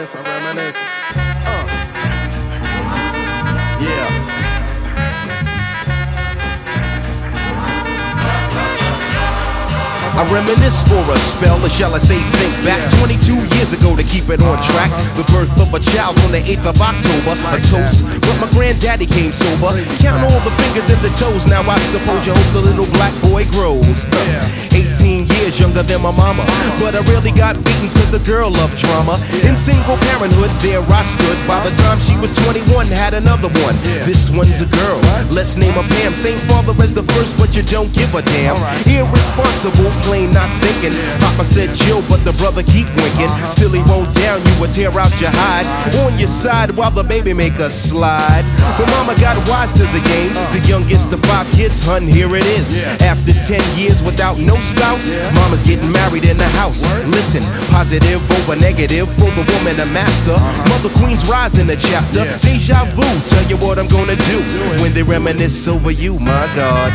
I reminisce. Yeah. I reminisce for a spell, or shall I say think back 22 years ago to keep it on track. The birth of a child on the 8th of October, a toast, but my granddaddy came sober. Count all the fingers and the toes, now I suppose you hope the little black boy grows. 18 years younger than my mama, but I really got beatings cause the girl loved drama. In single parenthood, there I stood. By the time she was 21, had another one. This one's a girl, let's name her Pam. Same father as the first, but you don't give a damn. Irresponsible, plain not thinking. Papa said chill, but the brother keep winking. Still he won't down you or tear out your hide. On your side while the baby make a slide. But mama got wise to the game. The youngest of 5 kids, hun, here it is. After 10 years without no spouse, mama's getting married in the house. Listen, positive over negative for the woman a master. Mother Queen's rise in the chapter. Deja vu, tell you what I'm gonna do when they reminisce over you, my God.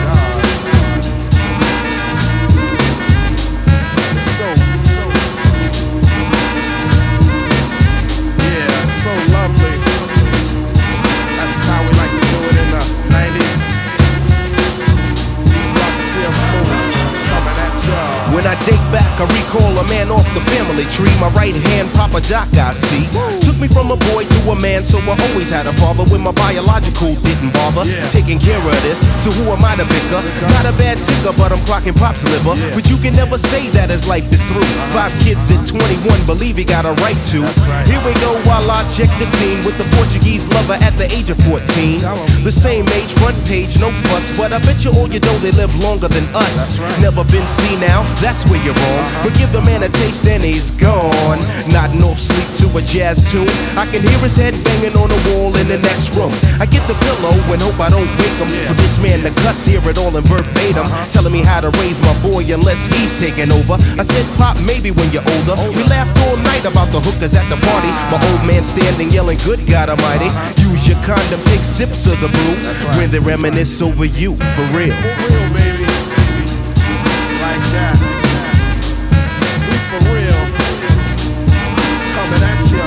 When I date back, I recall a man off the family tree. My right hand, Papa Doc, I see. Took me from a boy to a man, so I always had a father. When my biological didn't bother taking care of this, so who am I to bicker? Not a bad ticker, but I'm clocking Pop's liver. But you can never say that his life is through. 5 kids at 21, believe he got a right to. Here we go while I check the scene with the Portuguese lover at the age of 14. The same age, front page, no fuss, but I bet you all you know they live longer than us. Never been seen now, that's where you're wrong. But give the man a taste and he's gone. Nodding off sleep to a jazz tune. I can hear his head banging on the wall in the next room. I get the pillow and hope I don't wake him. For this man to cuss, hear it all in verbatim. Telling me how to raise my boy unless he's taking over. I said, Pop, maybe when you're older. We laughed all night about the hookers at the party. My old man standing yelling, good God Almighty. Use your condom, take sips of the brew. When they reminisce over you, for real. For real, baby. Like that. We for real. Coming at ya.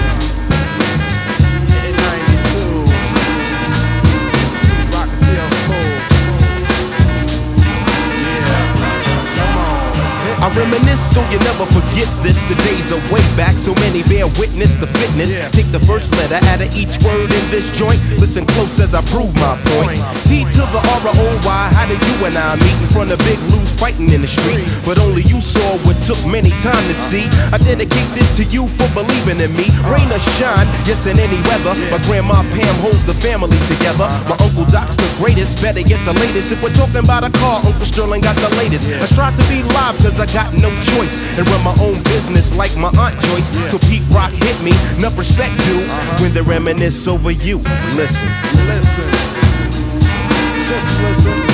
In 92. Rock and CL Smooth. Yeah. Come on. I reminisce so you never forget this. The days are way back, so many bear witness the fitness. Take the first letter out of each word in this joint. Listen close as I prove my point. T to the R-O-Y, how did you and I meet in front of Big Lou's fighting in the street? But only you saw what took many time to see. I dedicate this to you for believing in me. Rain or shine, yes in any weather. My grandma Pam holds the family together. My Uncle Doc's the greatest, better get the latest. If we're talking about a car, Uncle Sterling got the latest. I strive to be live cause I got no choice, and run my own business like my Aunt Joyce. So Pete Rock hit me, enough respect due. When they reminisce over you, listen. Listen. Just listen.